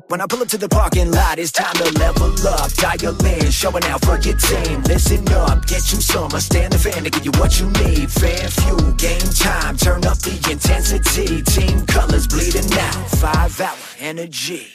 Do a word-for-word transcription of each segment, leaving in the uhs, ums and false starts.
When I pull up to the parking lot, it's time to level up. Dial in, showing out for your team. Listen up, get you some. I stand the fan to give you what you need. Fan fuel, game time, turn up the intensity. Team colors bleeding out, five hour energy.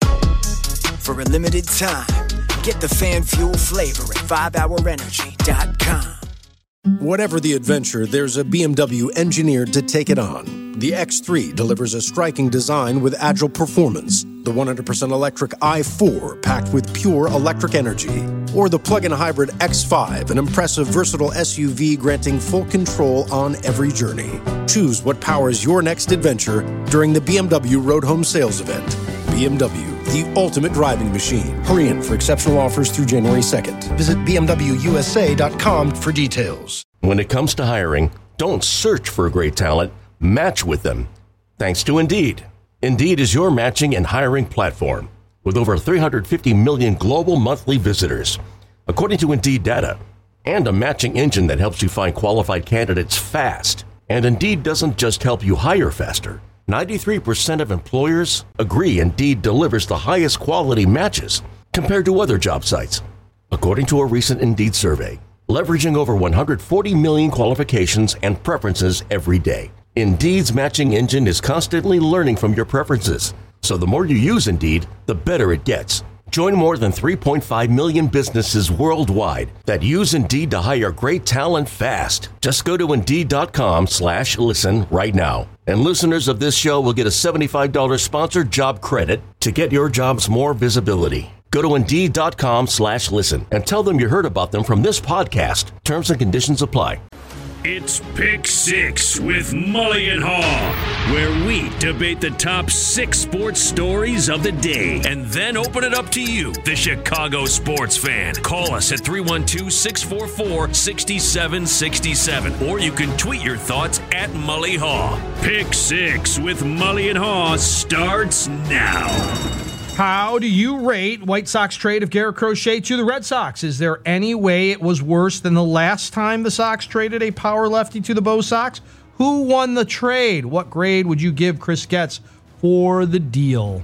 For a limited time, get the fan fuel flavor at five hour energy dot com. Whatever the adventure, there's a B M W engineered to take it on. The X three delivers a striking design with agile performance. The one hundred percent electric i four, packed with pure electric energy. Or the plug-in hybrid X five, an impressive, versatile S U V granting full control on every journey. Choose what powers your next adventure during the B M W Road Home Sales Event. B M W, the ultimate driving machine. Hurry in for exceptional offers through January second. Visit b m w u s a dot com for details. When it comes to hiring, don't search for great talent, match with them. Thanks to Indeed. Indeed is your matching and hiring platform with over three hundred fifty million global monthly visitors, according to Indeed data, and a matching engine that helps you find qualified candidates fast. And Indeed doesn't just help you hire faster. ninety-three percent of employers agree Indeed delivers the highest quality matches compared to other job sites, according to a recent Indeed survey, leveraging over one hundred forty million qualifications and preferences every day. Indeed's matching engine is constantly learning from your preferences, so the more you use Indeed, the better it gets. Join more than three point five million businesses worldwide that use Indeed to hire great talent fast. Just go to Indeed.com slash listen right now. And listeners of this show will get a seventy-five dollars sponsored job credit to get your jobs more visibility. Go to Indeed.com slash listen and tell them you heard about them from this podcast. Terms and conditions apply. It's Pick Six with Mully and Haw, where we debate the top six sports stories of the day and then open it up to you, the Chicago sports fan. Call us at three one two, six four four, six seven six seven, or you can tweet your thoughts at Mully Haw. Pick Six with Mully and Haw starts now. How do you rate White Sox trade of Garrett Crochet to the Red Sox? Is there any way it was worse than the last time the Sox traded a power lefty to the Bo Sox? Who won the trade? What grade would you give Chris Getz for the deal?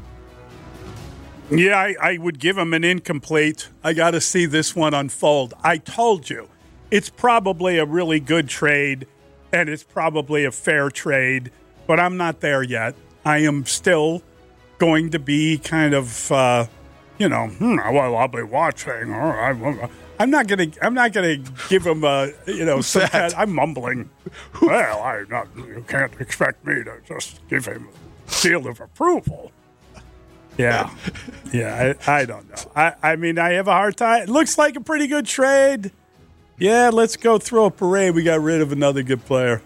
Yeah, I, I would give him an incomplete. I got to see this one unfold. I told you, it's probably a really good trade, and it's probably a fair trade, but I'm not there yet. I am still going to be kind of, uh, you know, hmm, well, I'll be watching. Or I'm not going to. I'm not going to give him a, you know, some kind, I'm mumbling. Well, I not. You can't expect me to just give him a seal of approval. Yeah, yeah. I, I don't know. I, I mean, I have a hard time. It looks like a pretty good trade. Yeah, let's go throw a parade. We got rid of another good player.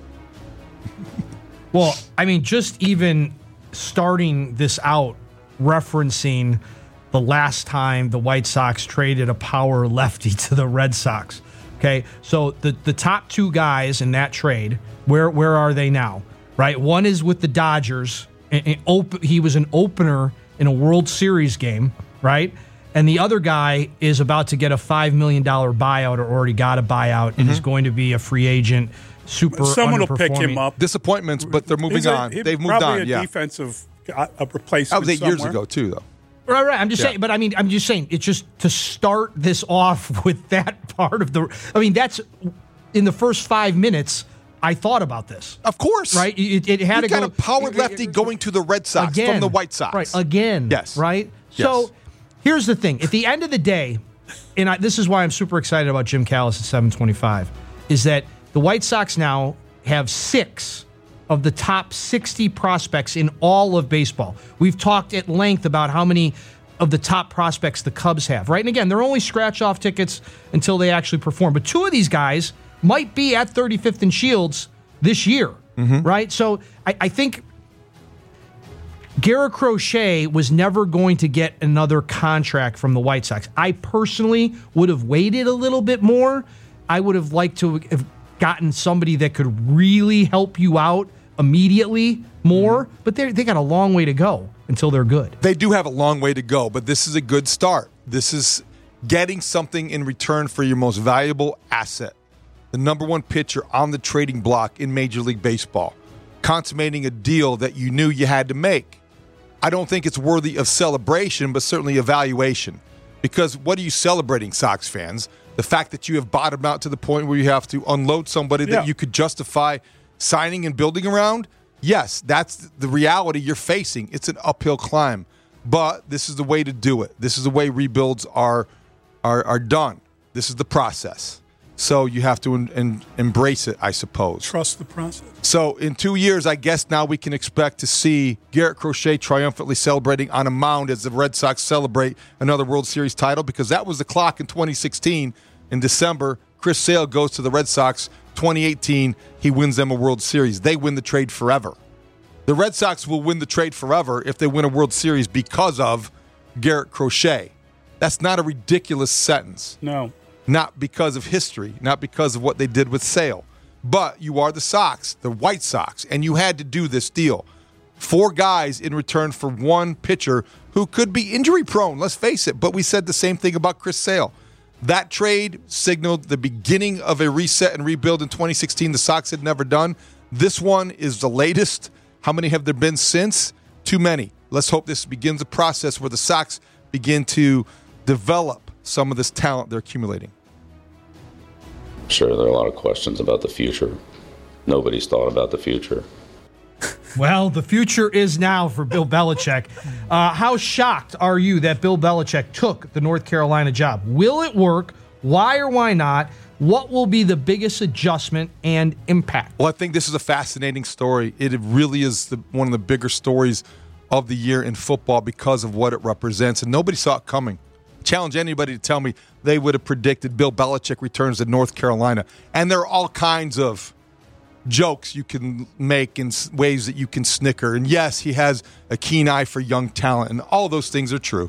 Well, I mean, just even starting this out, referencing the last time the White Sox traded a power lefty to the Red Sox. Okay, so the, the top two guys in that trade, where where are they now? Right, one is with the Dodgers. And, and op- he was an opener in a World Series game, right? And the other guy is about to get a five million dollars buyout, or already got a buyout, and mm-hmm. is going to be a free agent. Super Someone will pick him up. Disappointments, but they're moving a, on. They've moved probably on. A yeah, defensive uh, a replacement. That was eight somewhere. years ago too, though. Right, right. I'm just yeah. saying, but I mean, I'm just saying, it's just to start this off with that part of the. I mean, that's in the first five minutes. I thought about this. Of course, right? It, it had you to got go, a power it, lefty it, going to the Red Sox again, from the White Sox, right? Again, yes, right. Yes. So here's the thing: at the end of the day, and I, this is why I'm super excited about Jim Callis at seven twenty-five, is that the White Sox now have six of the top sixty prospects in all of baseball. We've talked at length about how many of the top prospects the Cubs have, right? And again, they're only scratch-off tickets until they actually perform. But two of these guys might be at thirty-fifth and Shields this year, mm-hmm. right? So I, I think Garrett Crochet was never going to get another contract from the White Sox. I personally would have waited a little bit more. I would have liked to have gotten somebody that could really help you out immediately more, mm-hmm. but they they got a long way to go until they're good. They do have a long way to go, but this is a good start. This is getting something in return for your most valuable asset, the number one pitcher on the trading block in Major League Baseball, consummating a deal that you knew you had to make. I don't think it's worthy of celebration, but certainly evaluation. Because what are you celebrating, Sox fans? The fact that you have bottomed out to the point where you have to unload somebody Yeah. that you could justify signing and building around? Yes, that's the reality you're facing. It's an uphill climb. But this is the way to do it. This is the way rebuilds are are, are done. This is the process. So you have to en- en- embrace it, I suppose. Trust the process. So in two years, I guess now we can expect to see Garrett Crochet triumphantly celebrating on a mound as the Red Sox celebrate another World Series title, because that was the clock in twenty sixteen. In December, Chris Sale goes to the Red Sox. twenty eighteen, he wins them a World Series. They win the trade forever. The Red Sox will win the trade forever if they win a World Series because of Garrett Crochet. That's not a ridiculous sentence. No. Not because of history, not because of what they did with Sale. But you are the Sox, the White Sox, and you had to do this deal. Four guys in return for one pitcher who could be injury-prone, let's face it. But we said the same thing about Chris Sale. That trade signaled the beginning of a reset and rebuild in twenty sixteen the Sox had never done. This one is the latest. How many have there been since? Too many. Let's hope this begins a process where the Sox begin to develop some of this talent they're accumulating. Sure, there are a lot of questions about the future. Nobody's thought about the future. Well, the future is now for Bill Belichick. Uh, how shocked are you that Bill Belichick took the North Carolina job? Will it work? Why or why not? What will be the biggest adjustment and impact? Well, I think this is a fascinating story. It really is the, one of the bigger stories of the year in football because of what it represents, and nobody saw it coming. Challenge anybody to tell me they would have predicted Bill Belichick returns to North Carolina. And there are all kinds of jokes you can make in ways that you can snicker. And yes, he has a keen eye for young talent, and all those things are true.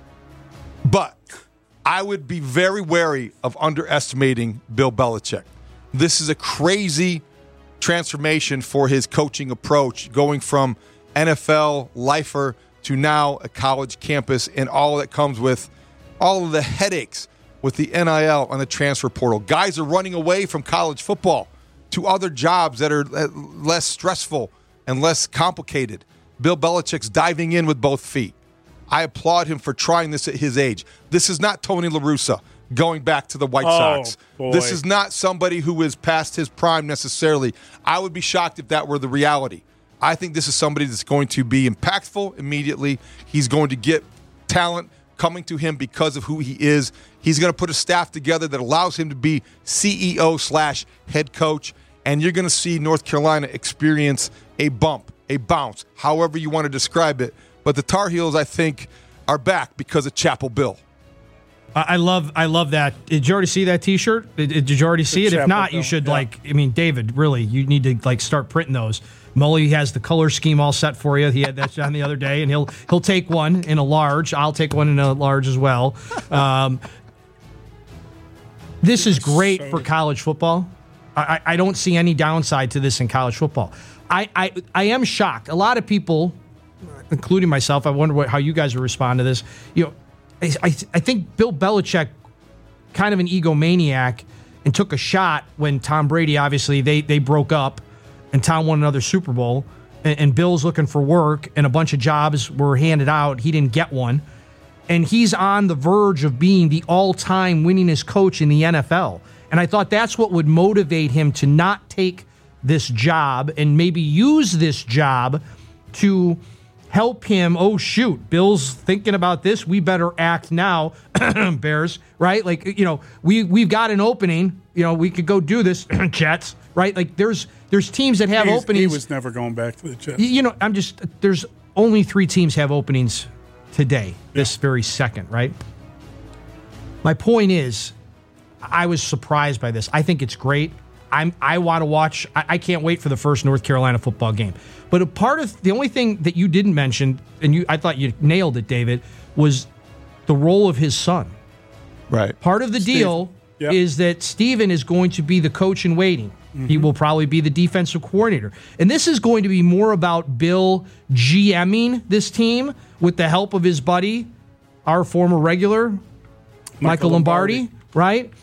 But I would be very wary of underestimating Bill Belichick. This is a crazy transformation for his coaching approach, going from N F L lifer to now a college campus and all that comes with all of the headaches with the N I L and the transfer portal. Guys are running away from college football to other jobs that are less stressful and less complicated. Bill Belichick's diving in with both feet. I applaud him for trying this at his age. This is not Tony La Russa going back to the White Oh, Sox. boy. This is not somebody who is past his prime necessarily. I would be shocked if that were the reality. I think this is somebody that's going to be impactful immediately. He's going to get talent coming to him because of who he is. He's going to put a staff together that allows him to be C E O slash head coach, and you're going to see North Carolina experience a bump, a bounce, however you want to describe it. But the Tar Heels, I think, are back because of Chapel Bill. I love I love that. Did you already see that T-shirt? Did, did you already see it? If not, you should, like, I mean, David, really, you need to, like, start printing those. Mully has the color scheme all set for you. He had that on the other day, and he'll he'll take one in a large. I'll take one in a large as well. Um, this is great for college football. I, I don't see any downside to this in college football. I, I, I am shocked. A lot of people, including myself, I wonder what, how you guys will respond to this. You know, I, I, I think Bill Belichick, kind of an egomaniac, and took a shot when Tom Brady, obviously, they they broke up, and Tom won another Super Bowl, and, and Bill's looking for work, and a bunch of jobs were handed out. He didn't get one. And he's on the verge of being the all-time winningest coach in the N F L. And I thought that's what would motivate him to not take this job and maybe use this job to help him. Oh, shoot, Bill's thinking about this. We better act now, Bears, right? Like, you know, we, we've got an opening. You know, we could go do this, Jets, right? Like, there's there's teams that have He's, openings. He was never going back to the Jets. You know, I'm just, there's only three teams have openings today, this very second, right? My point is, I was surprised by this. I think it's great. I'm, I want to watch. I, I can't wait for the first North Carolina football game. But a part of the only thing that you didn't mention, and you, I thought you nailed it, David, was the role of his son. Right. Part of the Steve. deal Yep. is that Steven is going to be the coach in waiting. Mm-hmm. He will probably be the defensive coordinator. And this is going to be more about Bill GMing this team with the help of his buddy, our former regular, Michael, Michael Lombardi, Lombardi, right?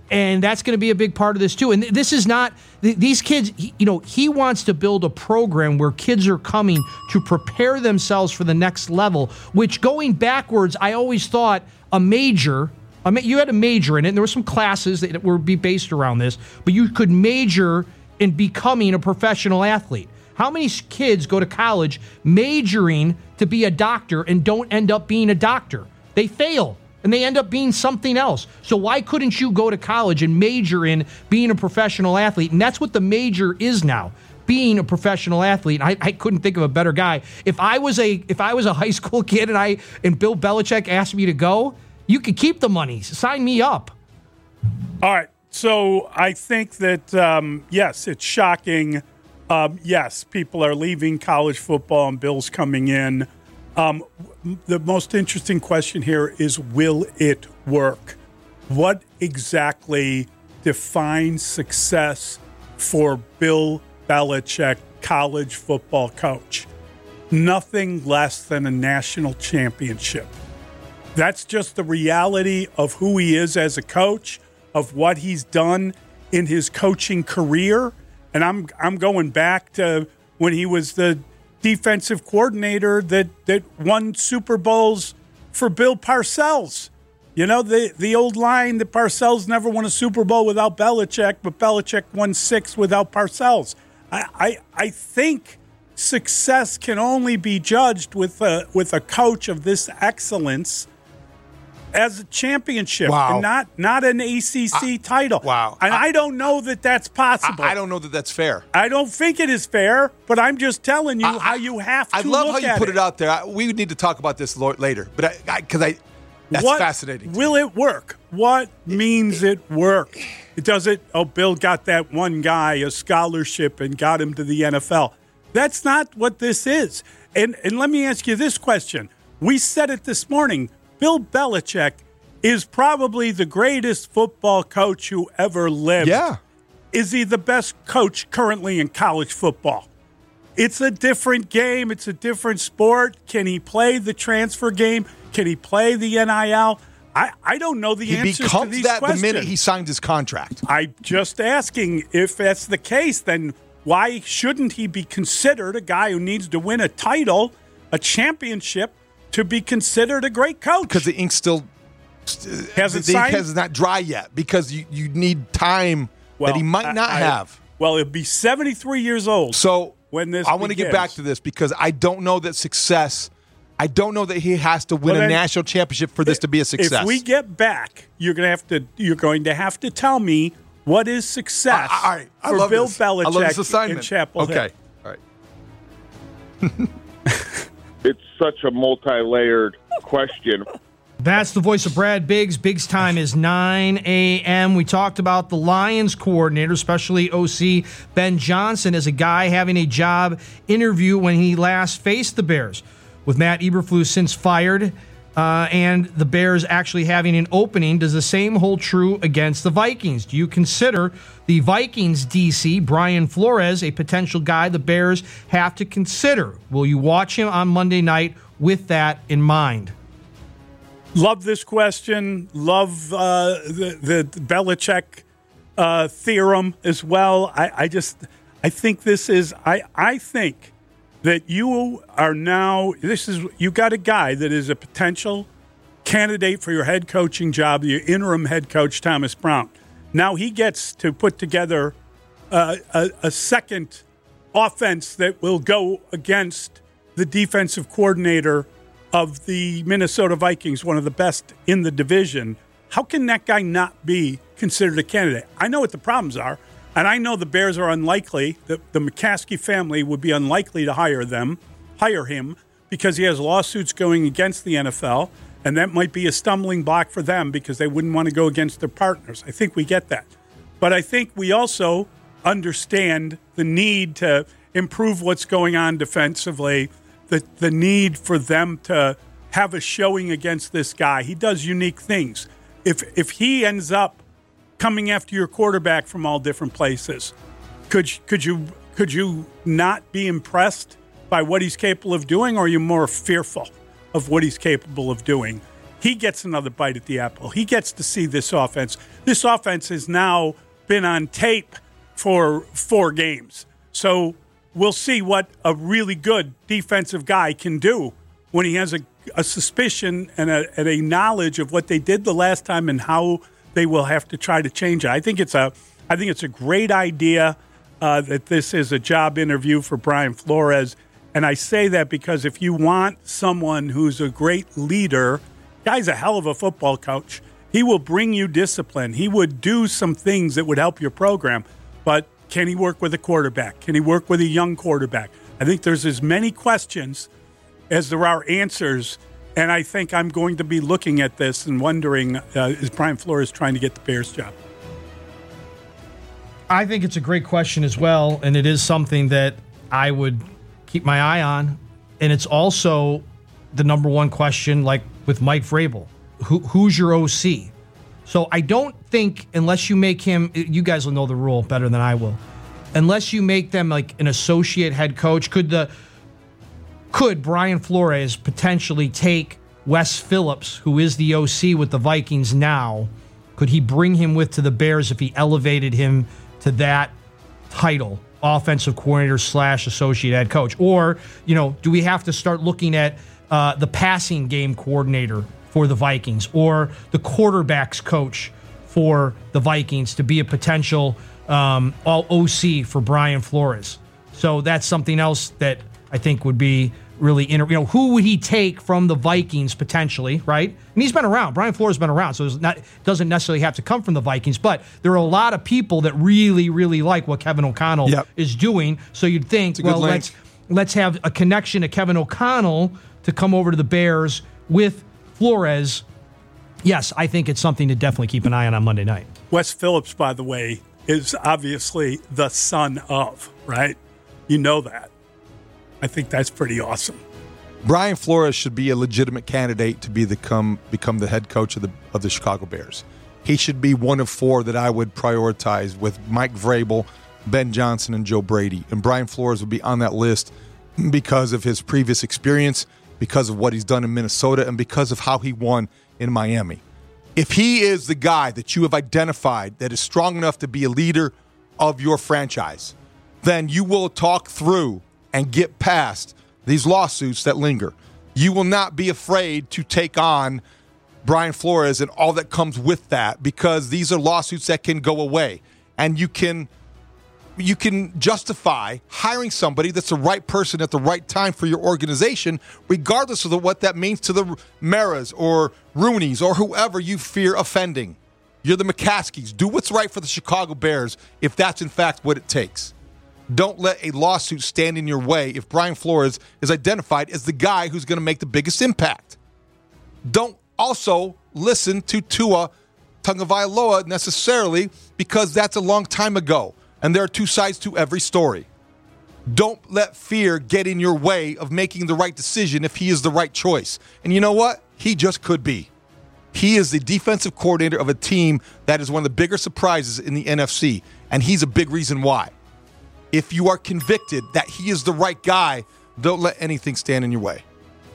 And that's going to be a big part of this, too. And this is not, these kids, you know, he wants to build a program where kids are coming to prepare themselves for the next level, which going backwards, I always thought a major, I mean, you had a major in it, and there were some classes that were be based around this, but you could major in becoming a professional athlete. How many kids go to college majoring to be a doctor and don't end up being a doctor? They fail. And they end up being something else. So why couldn't you go to college and major in being a professional athlete? And that's what the major is now, being a professional athlete. I, I couldn't think of a better guy. If I was a if I was a high school kid and I and Bill Belichick asked me to go, you could keep the money. Sign me up. All right. So I think that um, yes, it's shocking. Um, yes, people are leaving college football and Bill's coming in. Um, the most interesting question here is, will it work? What exactly defines success for Bill Belichick, college football coach? Nothing less than a national championship. That's just the reality of who he is as a coach, of what he's done in his coaching career. And I'm I'm going back to when he was the defensive coordinator that, that won Super Bowls for Bill Parcells. You know, the, the old line that Parcells never won a Super Bowl without Belichick, but Belichick won six without Parcells. I, I, I think success can only be judged with a, with a coach of this excellence as a championship, Wow. and not not an A C C I, title. Wow. And I, I don't know that that's possible. I, I don't know that that's fair. I don't think it is fair, but I'm just telling you I, how you have to I love look how you at put it. it out there. I, we would need to talk about this lo- later, but I because I, I that's what, fascinating. Will it work? What means it work? It does it. Oh, Bill got that one guy a scholarship and got him to the N F L. That's not what this is. And and let me ask you this question. We said it this morning. Bill Belichick is probably the greatest football coach who ever lived. Yeah. Is he the best coach currently in college football? It's a different game. It's a different sport. Can he play the transfer game? Can he play the N I L? I, I don't know the he answers to becomes these that questions. the minute he signs his contract. I'm just asking, if that's the case, then why shouldn't he be considered a guy who needs to win a title, a championship, to be considered a great coach? Because the ink still hasn't the ink signed? has not dry yet. Because you, you need time Well, that he might I- not I- have. Well, he'll be seventy-three years old. So when this I want to get back to this because I don't know that success. I don't know that he has to win Well, a then, national championship for this to be a success. If we get back, you're going to have to you're going to have to tell me what is success I, I, I for love Bill this. I love this Belichick assignment. in Chapel Okay, Hill. all right. It's such a multi-layered question. That's the voice of Brad Biggs. Biggs time is nine a.m. We talked about the Lions coordinator, especially O C Ben Johnson, as a guy having a job interview when he last faced the Bears. With Matt Eberflus since fired uh, and the Bears actually having an opening, does the same hold true against the Vikings? Do you consider the Vikings D C, Brian Flores, a potential guy the Bears have to consider? Will you watch him on Monday night with that in mind? Love this question. Love uh, the, the Belichick uh, theorem as well. I, I just, I think this is, I, I think that you are now, this is, you got a guy that is a potential candidate for your head coaching job, your interim head coach, Thomas Brown. Now he gets to put together uh, a, a second offense that will go against the defensive coordinator of the Minnesota Vikings, one of the best in the division. How can that guy not be considered a candidate? I know what the problems are, and I know the Bears are unlikely, the, the McCaskey family would be unlikely to hire them, hire him, because he has lawsuits going against the N F L, and that might be a stumbling block for them because they wouldn't want to go against their partners. I think we get that. But I think we also understand the need to improve what's going on defensively, the the need for them to have a showing against this guy. He does unique things. If if he ends up coming after your quarterback from all different places, could could you could you not be impressed by what he's capable of doing, or are you more fearful of what he's capable of doing? he gets another bite at the apple. He gets to see this offense. This offense has now been on tape for four games. So we'll see what a really good defensive guy can do when he has a, a suspicion and a, and a knowledge of what they did the last time and how they will have to try to change it. I think it's a, I think it's a great idea uh, that this is a job interview for Brian Flores. And I say that because if you want someone who's a great leader, guy's a hell of a football coach. He will bring you discipline. He would do some things that would help your program. But can he work with a quarterback? Can he work with a young quarterback? I think there's as many questions as there are answers. And I think I'm going to be looking at this and wondering, uh, is Brian Flores trying to get the Bears job? I think it's a great question as well. And it is something that I would keep my eye on. And it's also the number one question, like with Mike Vrabel. Who, who's your O C? So I don't think, unless you make him, you guys will know the rule better than I will, unless you make them like an associate head coach, could the could Brian Flores potentially take Wes Phillips, who is the O C with the Vikings now, could he bring him with to the Bears if he elevated him to that title, offensive coordinator slash associate head coach? Or, you know, do we have to start looking at uh, the passing game coordinator for the Vikings or the quarterback's coach for the Vikings to be a potential um, all O C for Brian Flores? So that's something else that I think would be really, inter- you know, who would he take from the Vikings potentially, right? And he's been around. Brian Flores has been around, so it not, doesn't necessarily have to come from the Vikings, but there are a lot of people that really, really like what Kevin O'Connell yep. is doing. So you'd think, well, let's let's have a connection to Kevin O'Connell to come over to the Bears with Flores. Yes, I think it's something to definitely keep an eye on on Monday night. Wes Phillips, by the way, is obviously the son of, right? You know that. I think that's pretty awesome. Brian Flores should be a legitimate candidate to be the come, become the head coach of the of the Chicago Bears. He should be one of four that I would prioritize with Mike Vrabel, Ben Johnson, and Joe Brady. And Brian Flores would be on that list because of his previous experience, because of what he's done in Minnesota, and because of how he won in Miami. If he is the guy that you have identified that is strong enough to be a leader of your franchise, then you will talk through and get past these lawsuits that linger. You will not be afraid to take on Brian Flores and all that comes with that, because these are lawsuits that can go away. And you can you can justify hiring somebody that's the right person at the right time for your organization, regardless of the, what that means to the Maras or Rooneys or whoever you fear offending. You're the McCaskies. Do what's right for the Chicago Bears if that's in fact what it takes. Don't let a lawsuit stand in your way if Brian Flores is identified as the guy who's going to make the biggest impact. Don't also listen to Tua Tagovailoa necessarily, because that's a long time ago, and there are two sides to every story. Don't let fear get in your way of making the right decision if he is the right choice. And you know what? He just could be. He is the defensive coordinator of a team that is one of the bigger surprises in the N F C, and he's a big reason why. If you are convicted that he is the right guy, don't let anything stand in your way.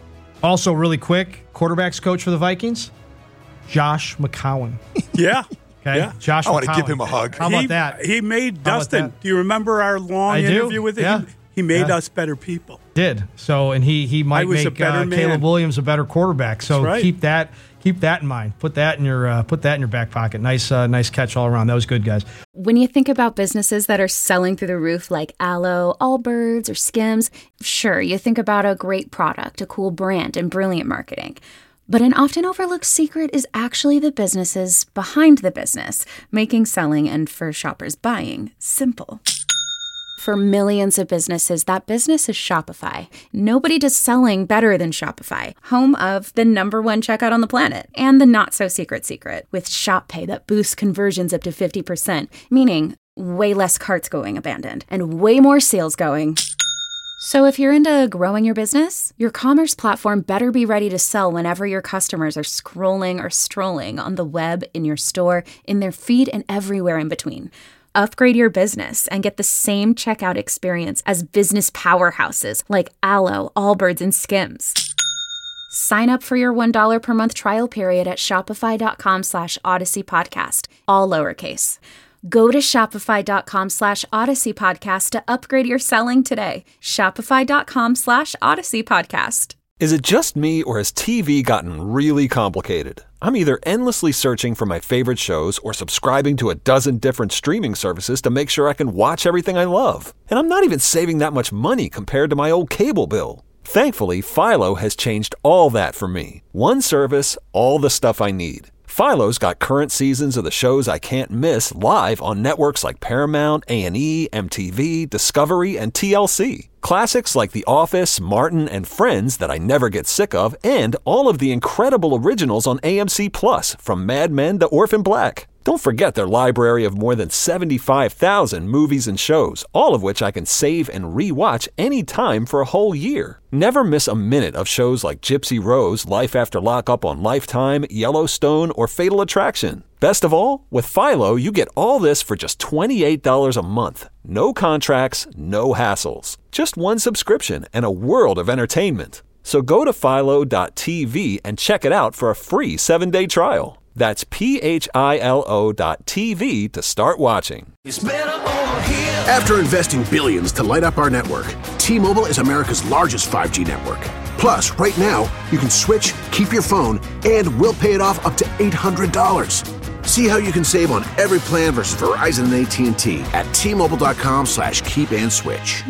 Also, really quick, quarterback's coach for the Vikings, Josh McCown. Yeah. Okay, yeah. Josh I McCown. want to give him a hug. How about he, that? He made Dustin. Do you remember our long I interview do. with him? Yeah. He, he made Yeah. us better people. Did so, and he he might I was a make better uh, man. Caleb Williams a better quarterback. So That's right. keep that keep that in mind. Put that in your uh, put that in your back pocket. Nice uh, nice catch all around. That was good, guys. When you think about businesses that are selling through the roof like Aloe, Allbirds, or Skims, sure, you think about a great product, a cool brand, and brilliant marketing. But an often overlooked secret is actually the businesses behind the business, making selling and for shoppers buying simple. For millions of businesses, that business is Shopify. Nobody does selling better than Shopify, home of the number one checkout on the planet, and the not-so-secret secret, with Shop Pay that boosts conversions up to fifty percent, meaning way less carts going abandoned, and way more sales going. So if you're into growing your business, your commerce platform better be ready to sell whenever your customers are scrolling or strolling on the web, in your store, in their feed, and everywhere in between. Upgrade your business and get the same checkout experience as business powerhouses like Aloe, Allbirds, and Skims. Sign up for your one dollar per month trial period at shopify.com slash Odyssey Podcast, all lowercase. Go to shopify.com slash Odyssey Podcast to upgrade your selling today. Shopify.com slash Odyssey Podcast. Is it just me, or has T V gotten really complicated? I'm either endlessly searching for my favorite shows or subscribing to a dozen different streaming services to make sure I can watch everything I love. And I'm not even saving that much money compared to my old cable bill. Thankfully, Philo has changed all that for me. One service, all the stuff I need. Philo's got current seasons of the shows I can't miss live on networks like Paramount, A and E, M T V, Discovery, and T L C. Classics like The Office, Martin, and Friends that I never get sick of, and all of the incredible originals on A M C Plus, from Mad Men to Orphan Black. Don't forget their library of more than seventy-five thousand movies and shows, all of which I can save and re-watch anytime for a whole year. Never miss a minute of shows like Gypsy Rose, Life After Lockup on Lifetime, Yellowstone, or Fatal Attraction. Best of all, with Philo, you get all this for just twenty-eight dollars a month. No contracts, no hassles. Just one subscription and a world of entertainment. So go to philo dot t v and check it out for a free seven-day trial. That's P H I L O dot T V to start watching. After investing billions to light up our network, T-Mobile is America's largest five G network. Plus, right now, you can switch, keep your phone, and we'll pay it off up to eight hundred dollars. See how you can save on every plan versus Verizon and A T and T at T-Mobile.com slash keep and switch.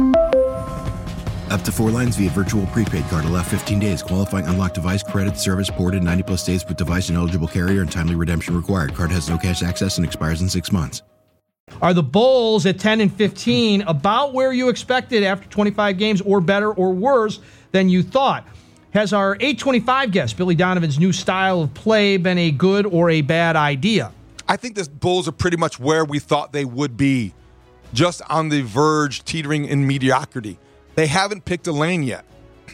Up to four lines via virtual prepaid card. Allow fifteen days. Qualifying unlocked device credit service ported ninety plus days with device and eligible carrier and timely redemption required. Card has no cash access and expires in six months. Are the Bulls at ten and fifteen about where you expected after twenty-five games, or better or worse than you thought? Has our eight twenty-five guest, Billy Donovan's new style of play, been a good or a bad idea? I think the Bulls are pretty much where we thought they would be, just on the verge, teetering in mediocrity. They haven't picked a lane yet.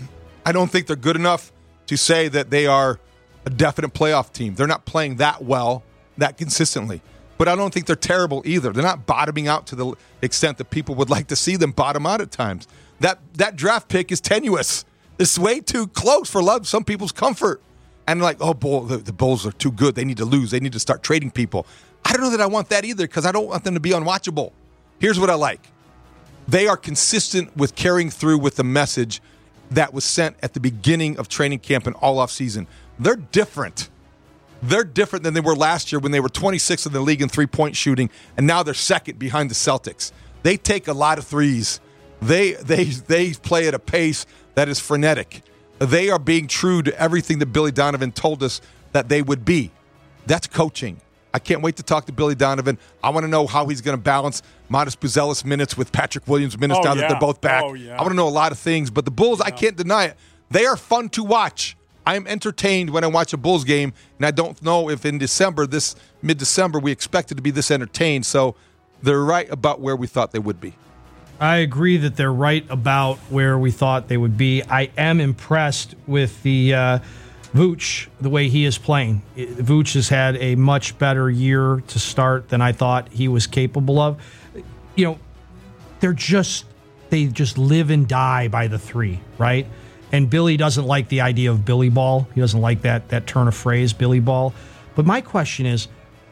I don't think they're good enough to say that they are a definite playoff team. They're not playing that well, that consistently. But I don't think they're terrible either. They're not bottoming out to the extent that people would like to see them bottom out at times. That that draft pick is tenuous. It's way too close for love, some people's comfort. And like, oh, bull, the, the Bulls are too good. They need to lose. They need to start trading people. I don't know that I want that either, because I don't want them to be unwatchable. Here's what I like. They are consistent with carrying through with the message that was sent at the beginning of training camp and all offseason. They're different. They're different than they were last year when they were twenty-sixth in the league in three-point shooting, and now they're second behind the Celtics. They take a lot of threes. They they they play at a pace that is frenetic. They are being true to everything that Billy Donovan told us that they would be. That's coaching. I can't wait to talk to Billy Donovan. I want to know how he's going to balance Modest Buzelis minutes with Patrick Williams minutes oh, now yeah. that they're both back. Oh, yeah. I want to know a lot of things. But the Bulls, yeah. I can't deny it. They are fun to watch. I am entertained when I watch a Bulls game, and I don't know if in December, this mid-December, we expected to be this entertained. So they're right about where we thought they would be. I agree that they're right about where we thought they would be. I am impressed with the uh, Vooch, the way he is playing. Vooch has had a much better year to start than I thought he was capable of. You know, they're just, they just live and die by the three, right? And Billy doesn't like the idea of Billy ball. He doesn't like that that turn of phrase, Billy ball. But my question is,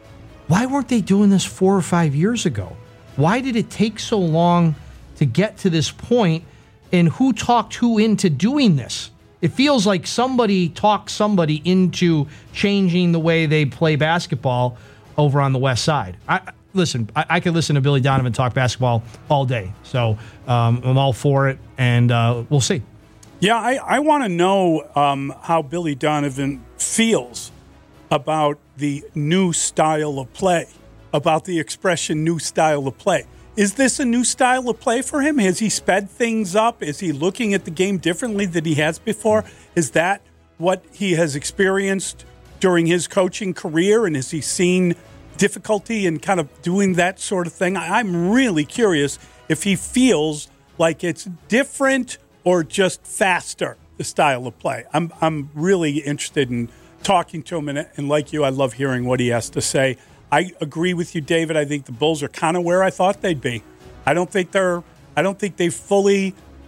why weren't they doing this four or five years ago? Why did it take so long to get to this point, and who talked who into doing this? It feels like somebody talked somebody into changing the way they play basketball over on the West Side. I, listen, I, I could listen to Billy Donovan talk basketball all day, so um, I'm all for it, and uh, we'll see. Yeah, I, I want to know um, how Billy Donovan feels about the new style of play, about the expression new style of play. Is this a new style of play for him? Has he sped things up? Is he looking at the game differently than he has before? Is that what he has experienced during his coaching career? And has he seen difficulty in kind of doing that sort of thing? I'm really curious if he feels like it's different or just faster, the style of play. I'm I'm really interested in talking to him, and, and like you, I love hearing what he has to say. I agree with you, David. I think the Bulls are kind of where I thought they'd be. I don't think they're. I don't think they've fully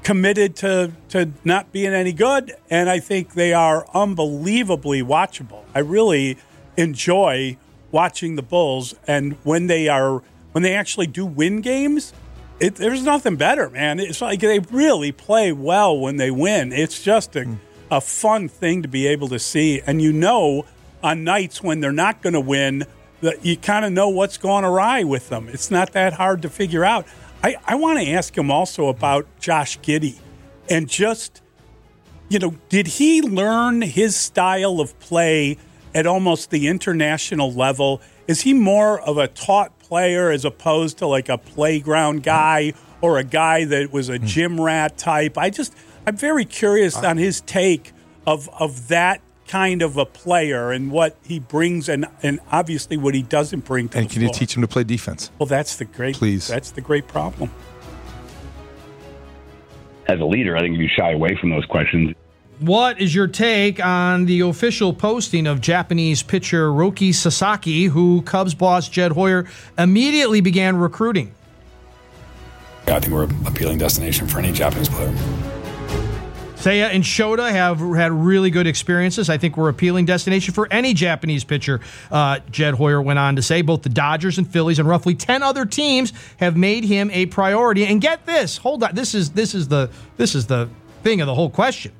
committed to, to not being any good, and I think they are unbelievably watchable. I really enjoy watching the Bulls, and when they are when they actually do win games, it, there's nothing better, man. It's like they really play well when they win. It's just a, mm. a fun thing to be able to see, and you know on nights when they're not going to win, that you kind of know what's going awry with them. It's not that hard to figure out. I, I want to ask him also about Josh Giddey, and just, you know, did he learn his style of play at almost the international level? Is he more of a taught player as opposed to like a playground guy or a guy that was a gym rat type? I just, I'm very curious on his take of of that kind of a player and what he brings, and, and obviously what he doesn't bring to and the can floor. You teach him to play defense? Well, that's the great. Please, that's the great problem. As a leader, I think you shy away from those questions. What is your take on the official posting of Japanese pitcher Roki Sasaki, who Cubs boss Jed Hoyer immediately began recruiting? Yeah, I think we're an appealing destination for any Japanese player. Seiya and Shota have had really good experiences. I think we're appealing destination for any Japanese pitcher, uh, Jed Hoyer went on to say. Both the Dodgers and Phillies and roughly ten other teams have made him a priority. And get this, hold on, this is this is the this is the thing of the whole question.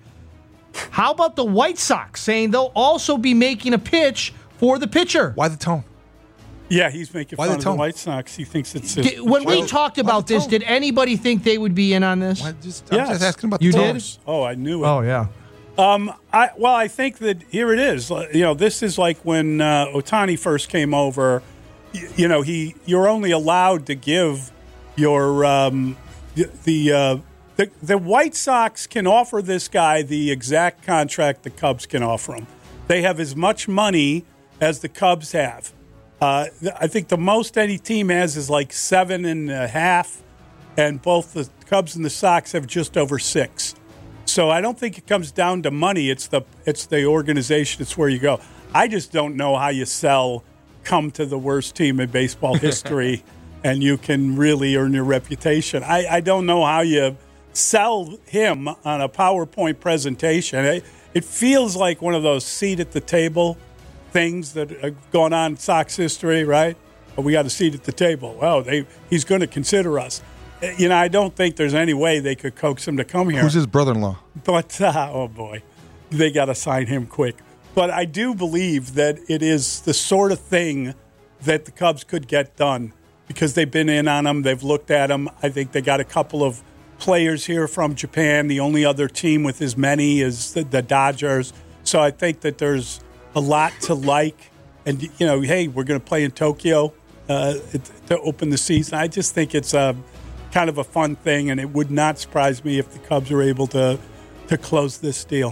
How about the White Sox saying they'll also be making a pitch for the pitcher? Why the tone? Yeah, he's making Why fun the of tone? the White Sox. He thinks it's a, Did, when we talked about this, did anybody think they would be in on this? Why, just, I'm Yes. just asking about You the tone. did? Oh, I knew it. Oh, yeah. Um, I well, I think that here it is. You know, this is like when uh, Ohtani first came over. You, you know, he you're only allowed to give your um, the the, uh, the the White Sox can offer this guy the exact contract the Cubs can offer him. They have as much money as the Cubs have. Uh, I think the most any team has is like seven and a half, and both the Cubs and the Sox have just over six. So I don't think it comes down to money. It's the it's the organization. It's where you go. I just don't know how you sell come to the worst team in baseball history, and you can really earn your reputation. I, I don't know how you sell him on a PowerPoint presentation. It, it feels like one of those seat at the table things that are going on in Sox history, right? But we got a seat at the table. Well, they he's going to consider us. You know, I don't think there's any way they could coax him to come here. Who's his brother-in-law? But, uh, oh, boy, they got to sign him quick. But I do believe that it is the sort of thing that the Cubs could get done because they've been in on him. They've looked at him. I think they got a couple of players here from Japan. The only other team with as many is the, the Dodgers. So I think that there's a lot to like. And, you know, hey, we're going to play in Tokyo uh, to open the season. I just think it's a kind of a fun thing, and it would not surprise me if the Cubs are able to to close this deal.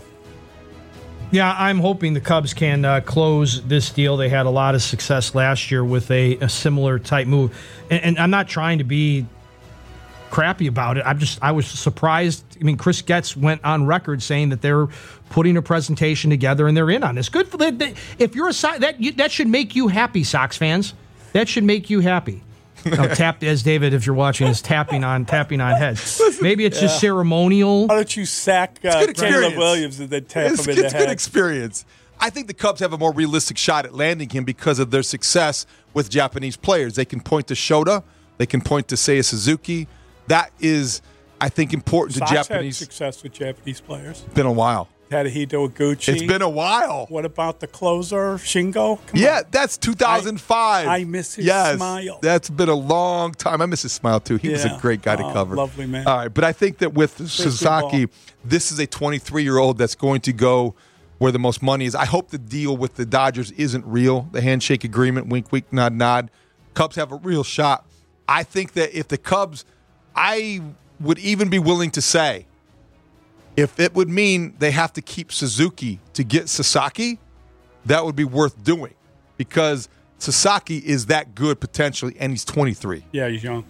Yeah, I'm hoping the Cubs can uh, close this deal. They had a lot of success last year with a, a similar type move. And, and I'm not trying to be crappy about it. I'm just, I was surprised. I mean, Chris Getz went on record saying that they're putting a presentation together and they're in on this. Good for the, if you're a Sox, that, you, that should make you happy, Sox fans. That should make you happy. Now, tapped as David, if you're watching, is tapping on tapping on heads. Maybe it's just Yeah. ceremonial. Why don't you sack uh, Caleb Williams and then tap It's, him in the it's head? good experience. I think the Cubs have a more realistic shot at landing him because of their success with Japanese players. They can point to Shota. They can point to Seiya Suzuki. That is, I think, important Sox to Japanese. had success with Japanese players. It's been a while. Tadahito Iguchi. It's been a while. What about the closer, Shingo? Come yeah, on. that's two thousand five. I, I miss his yes, smile. That's been a long time. I miss his smile, too. He was Yeah. a great guy Oh, to cover. lovely man. All right, but I think that with Sasaki, this is a twenty-three-year-old that's going to go where the most money is. I hope the deal with the Dodgers isn't real, the handshake agreement, wink, wink, nod, nod. Cubs have a real shot. I think that if the Cubs, I would even be willing to say, if it would mean they have to keep Suzuki to get Sasaki, that would be worth doing because Sasaki is that good potentially, and he's twenty-three. Yeah, he's young.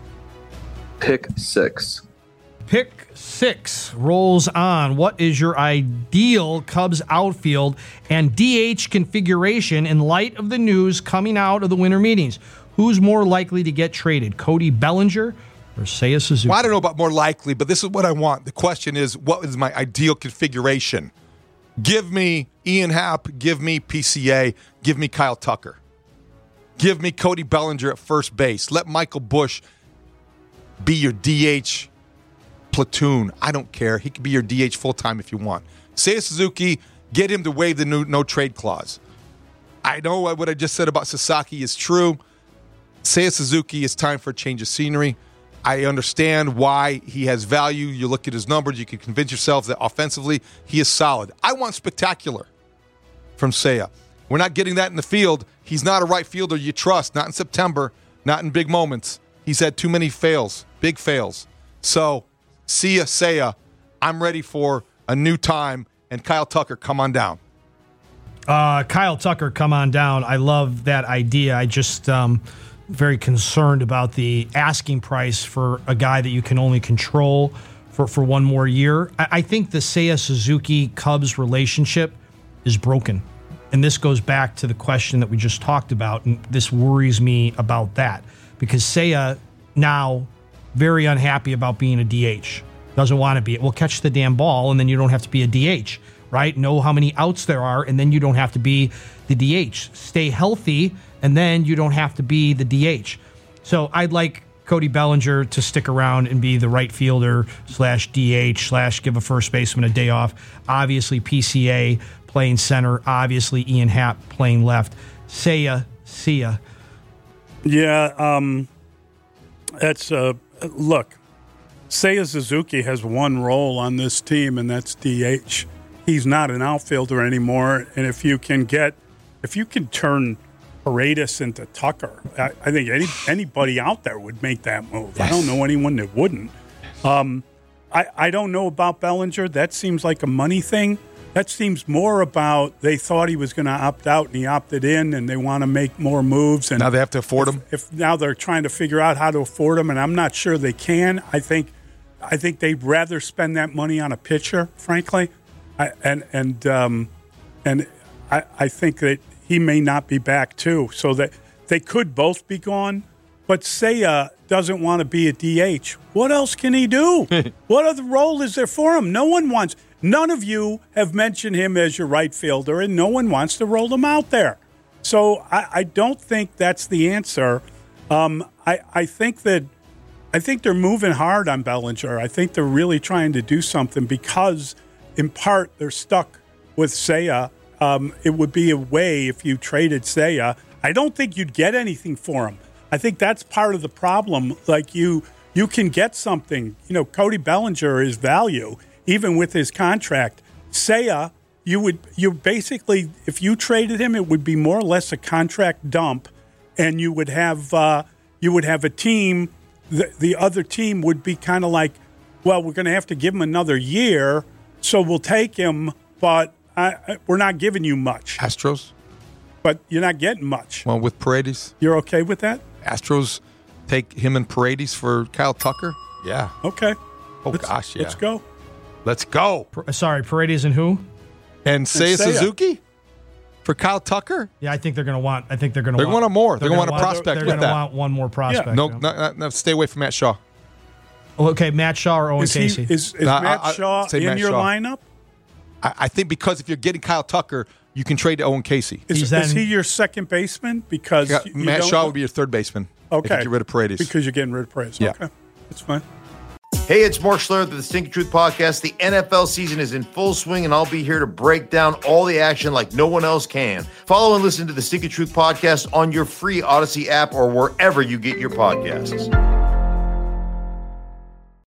Pick six. Pick six rolls on. What is your ideal Cubs outfield and D H configuration in light of the news coming out of the winter meetings? Who's more likely to get traded, Cody Bellinger or Seiya Suzuki? Well, I don't know about more likely, but this is what I want. The question is, what is my ideal configuration? Give me Ian Happ, give me P C A, give me Kyle Tucker. Give me Cody Bellinger at first base. Let Michael Busch be your D H platoon. I don't care. He can be your D H full-time if you want. Seiya Suzuki, get him to waive the no, no trade clause. I know what I just said about Sasaki is true. Seiya Suzuki, it's time for a change of scenery. I understand why he has value. You look at his numbers, you can convince yourself that offensively he is solid. I want spectacular from Seiya. We're not getting that in the field. He's not a right fielder you trust. Not in September, not in big moments. He's had too many fails, big fails. So, see ya, Seiya. I'm ready for a new time. And Kyle Tucker, come on down. Uh, Kyle Tucker, come on down. I love that idea. I just um, very concerned about the asking price for a guy that you can only control for, for one more year. I, I think the Seiya Suzuki-Cubs relationship is broken. And this goes back to the question that we just talked about, and this worries me about that. Because Seiya now very unhappy about being a D H. Doesn't want to be it. Well, catch the damn ball, and then you don't have to be a D H, right? Know how many outs there are, and then you don't have to be the D H. Stay healthy, and then you don't have to be the D H. So I'd like Cody Bellinger to stick around and be the right fielder slash D H slash give a first baseman a day off. Obviously, P C A playing center. Obviously, Ian Happ playing left. Seiya, see ya. Yeah, um, that's, uh, look, Seiya Suzuki has one role on this team, and that's D H. He's not an outfielder anymore, and if you can get, if you can turn Paredes into Tucker, I, I think any anybody out there would make that move. Yes. I don't know anyone that wouldn't. Um, I, I don't know about Bellinger. That seems like a money thing. That seems more about they thought he was going to opt out and he opted in, and they want to make more moves. And now they have to afford if, him. If now they're trying to figure out how to afford him, and I'm not sure they can. I think, I think they'd rather spend that money on a pitcher, frankly, I, and and um, and I, I think that he may not be back too. So that they could both be gone. But Seiya doesn't want to be a D H. What else can he do? What other role is there for him? No one wants. None of you have mentioned him as your right fielder, and no one wants to roll him out there. So I, I don't think that's the answer. Um, I, I think that I think they're moving hard on Bellinger. I think they're really trying to do something because, in part, they're stuck with Seiya. Um, it would be a way if you traded Seiya. I don't think you'd get anything for him. I think that's part of the problem. Like you, you can get something. You know, Cody Bellinger is value. Even with his contract, Seiya, you would you basically, if you traded him, it would be more or less a contract dump, and you would have uh, you would have a team. The, the other team would be kind of like, well, we're going to have to give him another year, so we'll take him, but I, I, we're not giving you much. Astros, but you're not getting much. Well, with Paredes, you're okay with that? Astros take him and Paredes for Kyle Tucker. Yeah. Okay. Oh let's, gosh, yeah. Let's go. Let's go. Sorry, Paredes and who? And Seiya Suzuki for Kyle Tucker. Yeah, I think they're going to want. I think they're going to. They're want going to more. They're, they're going to want a prospect. They're, they're going to want one more prospect. Yeah. No, no, no, no, stay away from Matt Shaw. Oh, okay, Matt Shaw or Owen is Casey. He, is is no, Matt I, I, Shaw in Matt your Shaw. lineup? I, I think because if you're getting Kyle Tucker, you can trade to Owen Casey. Is, then, is he your second baseman? Because got, you Matt don't, Shaw would be your third baseman. Okay, if you get rid of Paredes because you're getting rid of Paredes. Yeah. Okay, that's fine. Hey, it's Mark Schlereth of the Stinky Truth Podcast. The N F L season is in full swing, and I'll be here to break down all the action like no one else can. Follow and listen to the Stinky Truth Podcast on your free Odyssey app or wherever you get your podcasts.